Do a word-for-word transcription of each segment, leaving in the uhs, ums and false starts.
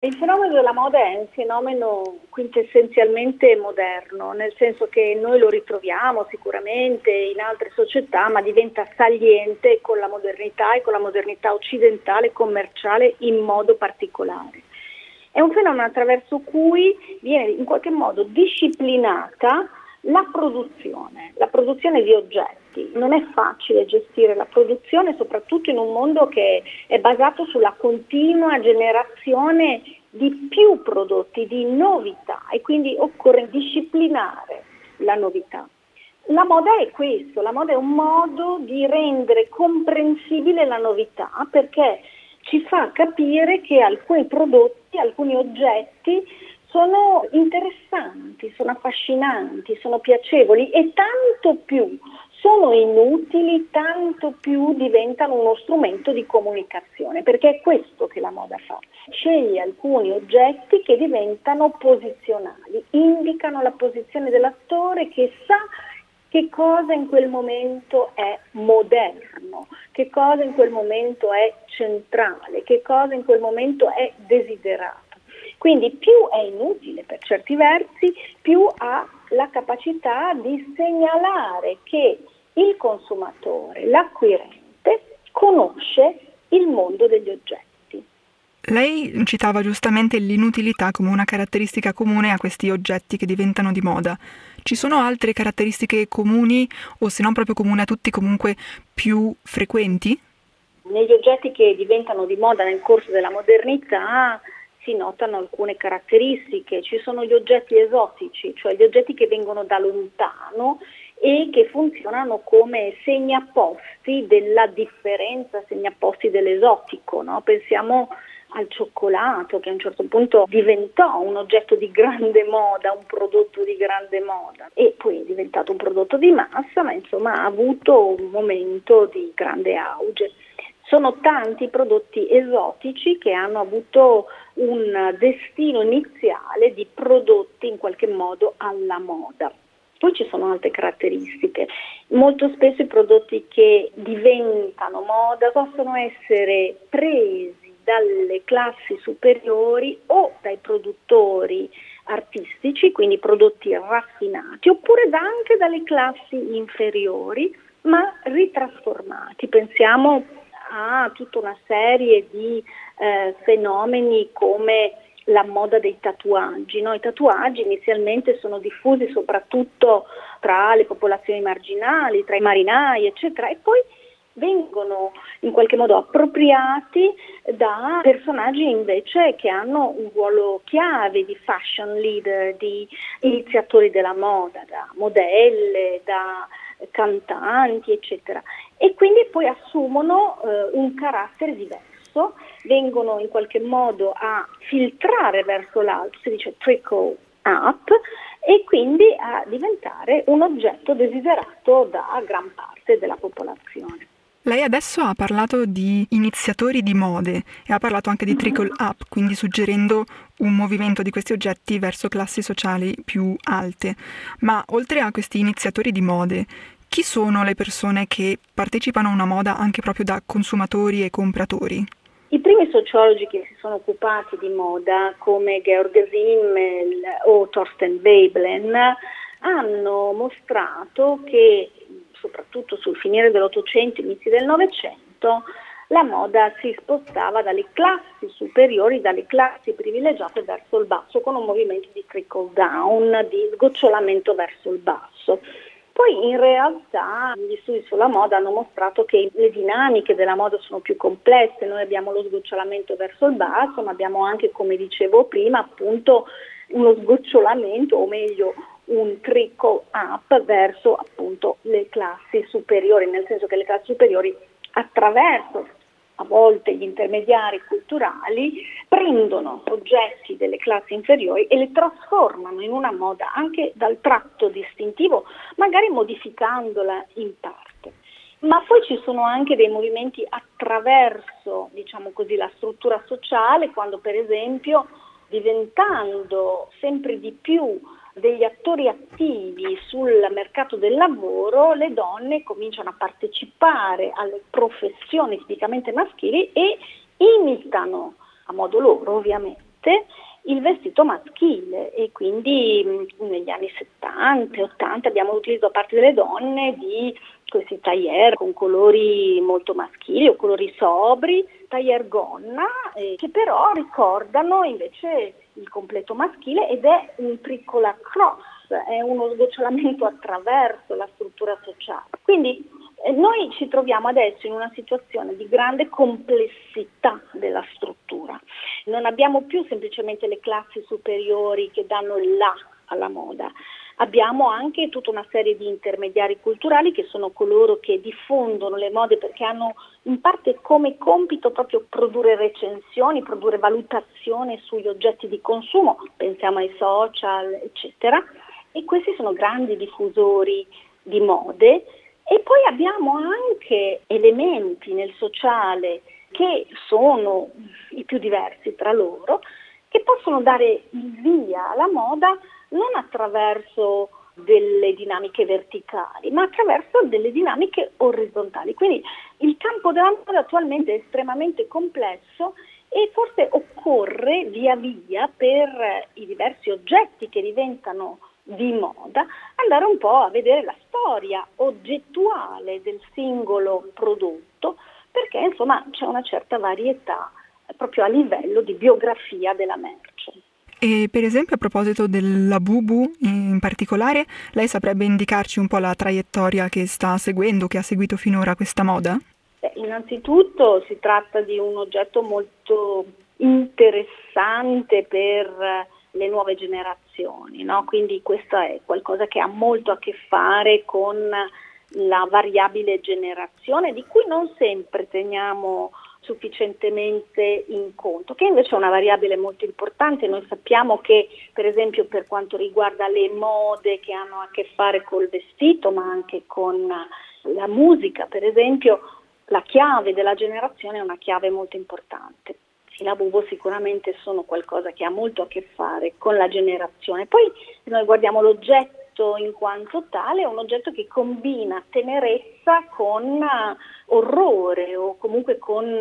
Il fenomeno della moda è un fenomeno quintessenzialmente moderno, nel senso che noi lo ritroviamo sicuramente in altre società, ma diventa saliente con la modernità e con la modernità occidentale commerciale in modo particolare. È un fenomeno attraverso cui viene in qualche modo disciplinata la produzione, la produzione di oggetti. Non è facile gestire la produzione, soprattutto in un mondo che è basato sulla continua generazione di più prodotti, di novità, e quindi occorre disciplinare la novità. La moda è questo, la moda è un modo di rendere comprensibile la novità, perché ci fa capire che alcuni prodotti, alcuni oggetti sono interessanti, sono affascinanti, sono piacevoli, e tanto più sono inutili, tanto più diventano uno strumento di comunicazione, perché è questo che la moda fa. Sceglie alcuni oggetti che diventano posizionali, indicano la posizione dell'attore, che sa che cosa in quel momento è moderno, che cosa in quel momento è centrale, che cosa in quel momento è desiderato. Quindi più è inutile per certi versi, più ha la capacità di segnalare che il consumatore, l'acquirente, conosce il mondo degli oggetti. Lei citava giustamente l'inutilità come una caratteristica comune a questi oggetti che diventano di moda. Ci sono altre caratteristiche comuni, o se non proprio comuni a tutti, comunque più frequenti? Negli oggetti che diventano di moda nel corso della modernità si notano alcune caratteristiche. Ci sono gli oggetti esotici, cioè gli oggetti che vengono da lontano e che funzionano come segnaposti della differenza, segnaposti dell'esotico, no? Pensiamo al cioccolato, che a un certo punto diventò un oggetto di grande moda, un prodotto di grande moda, e poi è diventato un prodotto di massa, ma insomma ha avuto un momento di grande auge. Sono tanti prodotti esotici che hanno avuto un destino iniziale di prodotti in qualche modo alla moda. Poi ci sono altre caratteristiche. Molto spesso i prodotti che diventano moda possono essere presi dalle classi superiori o dai produttori artistici, quindi prodotti raffinati, oppure anche dalle classi inferiori, ma ritrasformati. Pensiamo a tutta una serie di eh, fenomeni come la moda dei tatuaggi, no? I tatuaggi inizialmente sono diffusi soprattutto tra le popolazioni marginali, tra i marinai, eccetera, e poi vengono in qualche modo appropriati da personaggi invece che hanno un ruolo chiave di fashion leader, di iniziatori della moda, da modelle, da cantanti, eccetera, e quindi poi assumono eh, un carattere diverso, vengono in qualche modo a filtrare verso l'alto, si dice trickle up, e quindi a diventare un oggetto desiderato da gran parte della popolazione. Lei adesso ha parlato di iniziatori di mode e ha parlato anche di trickle up, quindi suggerendo un movimento di questi oggetti verso classi sociali più alte. Ma oltre a questi iniziatori di mode, chi sono le persone che partecipano a una moda anche proprio da consumatori e compratori? I primi sociologi che si sono occupati di moda, come Georg Simmel o Thorsten Veblen, hanno mostrato che soprattutto sul finire dell'Ottocento, inizi del Novecento, la moda si spostava dalle classi superiori, dalle classi privilegiate verso il basso, con un movimento di trickle down, di sgocciolamento verso il basso. Poi in realtà gli studi sulla moda hanno mostrato che le dinamiche della moda sono più complesse. Noi abbiamo lo sgocciolamento verso il basso, ma abbiamo anche, come dicevo prima, appunto uno sgocciolamento, o meglio un trickle up verso appunto le classi superiori, nel senso che le classi superiori, attraverso a volte gli intermediari culturali, prendono oggetti delle classi inferiori e le trasformano in una moda anche dal tratto distintivo, magari modificandola in parte. Ma poi ci sono anche dei movimenti attraverso, diciamo così, la struttura sociale, quando per esempio, diventando sempre di più degli attori attivi sul mercato del lavoro, le donne cominciano a partecipare alle professioni tipicamente maschili e imitano, a modo loro ovviamente, forte il vestito maschile, e quindi mh, negli anni settanta e ottanta abbiamo utilizzato da parte delle donne di questi tailleur con colori molto maschili o colori sobri, tailleur gonna, eh, che però ricordano invece il completo maschile, ed è un tricola cross, è uno sgocciolamento attraverso la struttura sociale. Quindi eh, noi ci troviamo adesso in una situazione di grande complessità della struttura. Non abbiamo più semplicemente le classi superiori che danno il là alla moda. Abbiamo anche tutta una serie di intermediari culturali che sono coloro che diffondono le mode, perché hanno in parte come compito proprio produrre recensioni, produrre valutazione sugli oggetti di consumo, pensiamo ai social, eccetera, e questi sono grandi diffusori di mode. E poi abbiamo anche elementi nel sociale che sono i più diversi tra loro, che possono dare il via alla moda non attraverso delle dinamiche verticali, ma attraverso delle dinamiche orizzontali. Quindi il campo della moda attualmente è estremamente complesso, e forse occorre via via, per i diversi oggetti che diventano di moda, andare un po' a vedere la storia oggettuale del singolo prodotto, perché insomma c'è una certa varietà proprio a livello di biografia della merce. E per esempio, a proposito del Labubu in particolare, lei saprebbe indicarci un po' la traiettoria che sta seguendo, che ha seguito finora questa moda? Beh, innanzitutto si tratta di un oggetto molto interessante per le nuove generazioni, no? Quindi questo è qualcosa che ha molto a che fare con la variabile generazione, di cui non sempre teniamo sufficientemente in conto, che invece è una variabile molto importante. Noi sappiamo che, per esempio, per quanto riguarda le mode che hanno a che fare col vestito, ma anche con la musica, per esempio, la chiave della generazione è una chiave molto importante. I Labubu sicuramente sono qualcosa che ha molto a che fare con la generazione. Poi, se noi guardiamo l'oggetto in quanto tale, è un oggetto che combina tenerezza con orrore, o comunque con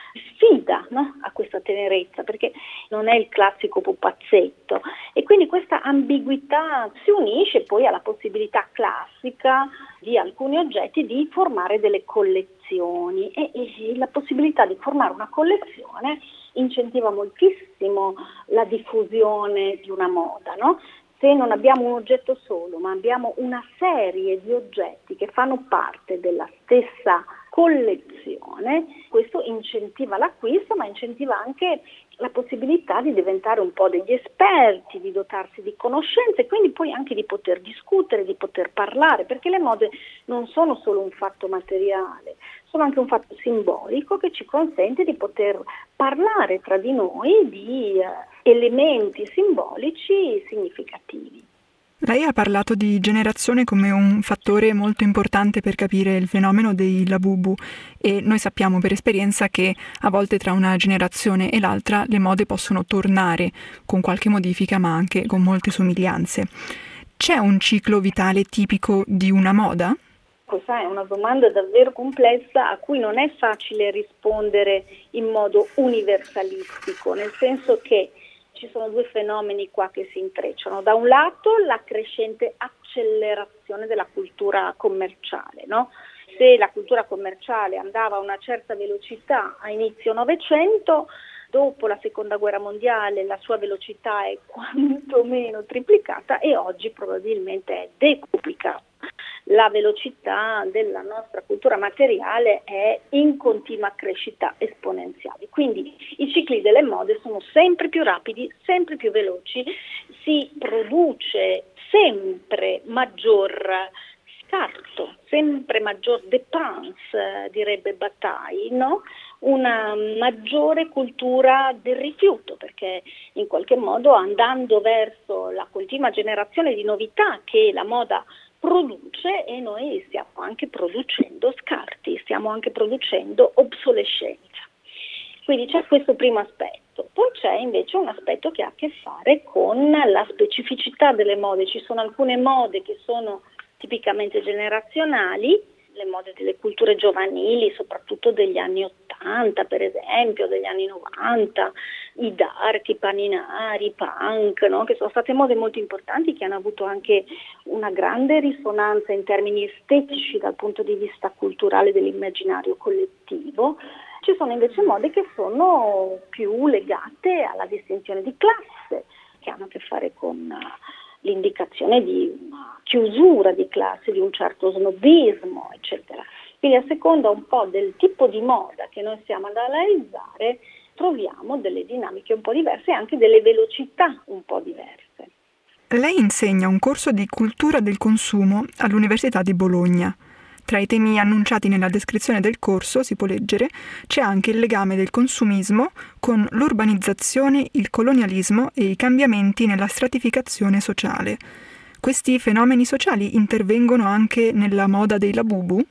sfida, no? A questa tenerezza, perché non è il classico pupazzetto, e quindi questa ambiguità si unisce poi alla possibilità classica di alcuni oggetti di formare delle collezioni, e, e la possibilità di formare una collezione incentiva moltissimo la diffusione di una moda, no? Se non abbiamo un oggetto solo, ma abbiamo una serie di oggetti che fanno parte della stessa collezione, questo incentiva l'acquisto, ma incentiva anche la possibilità di diventare un po' degli esperti, di dotarsi di conoscenze, e quindi poi anche di poter discutere, di poter parlare, perché le mode non sono solo un fatto materiale, sono anche un fatto simbolico che ci consente di poter parlare tra di noi di eh, elementi simbolici significativi. Lei ha parlato di generazione come un fattore molto importante per capire il fenomeno dei Labubu, e noi sappiamo per esperienza che a volte tra una generazione e l'altra le mode possono tornare con qualche modifica, ma anche con molte somiglianze. C'è un ciclo vitale tipico di una moda? Questa è una domanda davvero complessa, a cui non è facile rispondere in modo universalistico, nel senso che ci sono due fenomeni qua che si intrecciano. Da un lato la crescente accelerazione della cultura commerciale, no? Se la cultura commerciale andava a una certa velocità a inizio Novecento, dopo la seconda guerra mondiale la sua velocità è quantomeno triplicata, e oggi probabilmente è decuplicata. La velocità della nostra cultura materiale è in continua crescita esponenziale, quindi i cicli delle mode sono sempre più rapidi, sempre più veloci, si produce sempre maggior scarto, sempre maggior dépense, direbbe Bataille, no? Una maggiore cultura del rifiuto, perché in qualche modo, andando verso la continua generazione di novità che la moda produce, e noi stiamo anche producendo scarti, stiamo anche producendo obsolescenza. Quindi c'è questo primo aspetto. Poi c'è invece un aspetto che ha a che fare con la specificità delle mode. Ci sono alcune mode che sono tipicamente generazionali, le mode delle culture giovanili, soprattutto degli anni ottanta, per esempio, degli anni novanta, i dark, i paninari, i punk, no? Che sono state mode molto importanti, che hanno avuto anche una grande risonanza in termini estetici dal punto di vista culturale dell'immaginario collettivo. Ci sono invece mode che sono più legate alla distinzione di classe, che hanno a che fare con l'indicazione di una chiusura di classe, di un certo snobismo, eccetera. Quindi a seconda un po' del tipo di moda che noi stiamo ad analizzare, troviamo delle dinamiche un po' diverse e anche delle velocità un po' diverse. Lei insegna un corso di cultura del consumo all'Università di Bologna. Tra i temi annunciati nella descrizione del corso, si può leggere, c'è anche il legame del consumismo con l'urbanizzazione, il colonialismo e i cambiamenti nella stratificazione sociale. Questi fenomeni sociali intervengono anche nella moda dei labubu?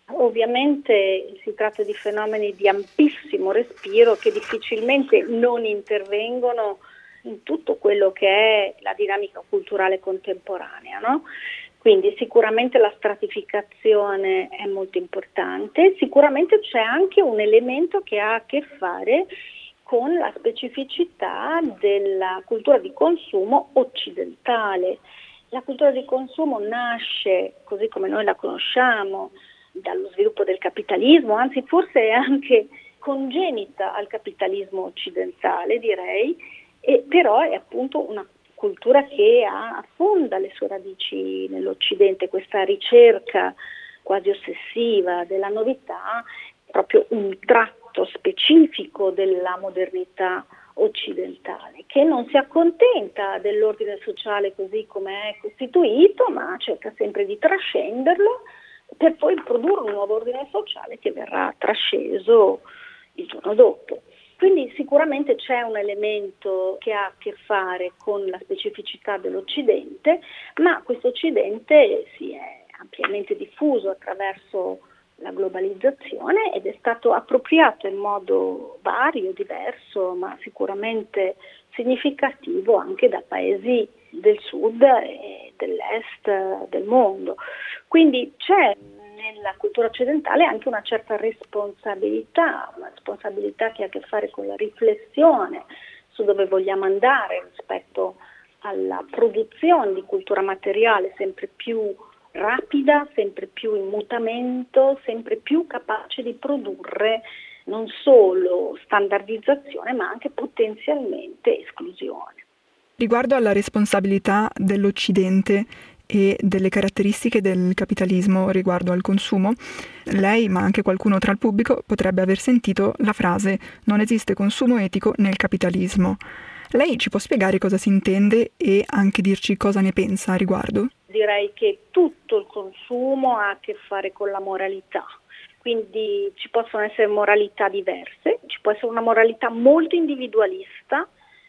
Ovviamente si tratta di fenomeni di ampissimo respiro che difficilmente non intervengono in tutto quello che è la dinamica culturale contemporanea, no? Quindi sicuramente la stratificazione è molto importante, sicuramente c'è anche un elemento che ha a che fare con la specificità della cultura di consumo occidentale. La cultura di consumo nasce, così come noi la conosciamo, dallo sviluppo del capitalismo, anzi forse è anche congenita al capitalismo occidentale, direi, e però è appunto una cultura che ha, affonda le sue radici nell'Occidente. Questa ricerca quasi ossessiva della novità è proprio un tratto specifico della modernità occidentale, che non si accontenta dell'ordine sociale così come è costituito, ma cerca sempre di trascenderlo per poi produrre un nuovo ordine sociale che verrà trasceso il giorno dopo. Quindi sicuramente c'è un elemento che ha a che fare con la specificità dell'Occidente, ma questo Occidente si è ampiamente diffuso attraverso la globalizzazione ed è stato appropriato in modo vario, diverso, ma sicuramente significativo anche da paesi del sud e dell'est del mondo. Quindi c'è nella cultura occidentale anche una certa responsabilità, una responsabilità che ha a che fare con la riflessione su dove vogliamo andare rispetto alla produzione di cultura materiale sempre più rapida, sempre più in mutamento, sempre più capace di produrre non solo standardizzazione ma anche potenzialmente esclusione. Riguardo alla responsabilità dell'Occidente e delle caratteristiche del capitalismo riguardo al consumo, lei, ma anche qualcuno tra il pubblico, potrebbe aver sentito la frase «non esiste consumo etico nel capitalismo». Lei ci può spiegare cosa si intende e anche dirci cosa ne pensa a riguardo? Direi che tutto il consumo ha a che fare con la moralità. Quindi ci possono essere moralità diverse, ci può essere una moralità molto individualista,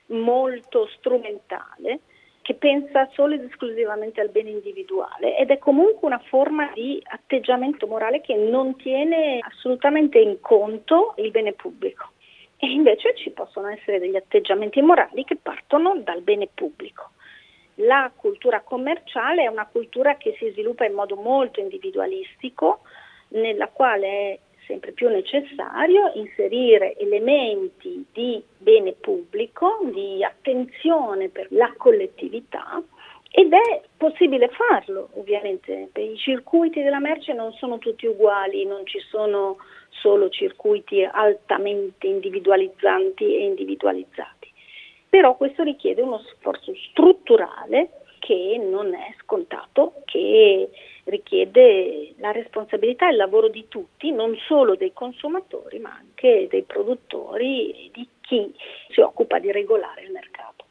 molto strumentale, che pensa solo ed esclusivamente al bene individuale ed è comunque una forma di atteggiamento morale che non tiene assolutamente in conto il bene pubblico. E invece ci possono essere degli atteggiamenti morali che partono dal bene pubblico. La cultura commerciale è una cultura che si sviluppa in modo molto individualistico, nella quale è sempre più necessario inserire elementi di bene pubblico, di attenzione per la collettività, ed è possibile farlo ovviamente. I circuiti della merce non sono tutti uguali, non ci sono solo circuiti altamente individualizzanti e individualizzati, però questo richiede uno sforzo strutturale che non è scontato, che richiede la responsabilità e il lavoro di tutti, non solo dei consumatori, ma anche dei produttori e di chi si occupa di regolare il mercato.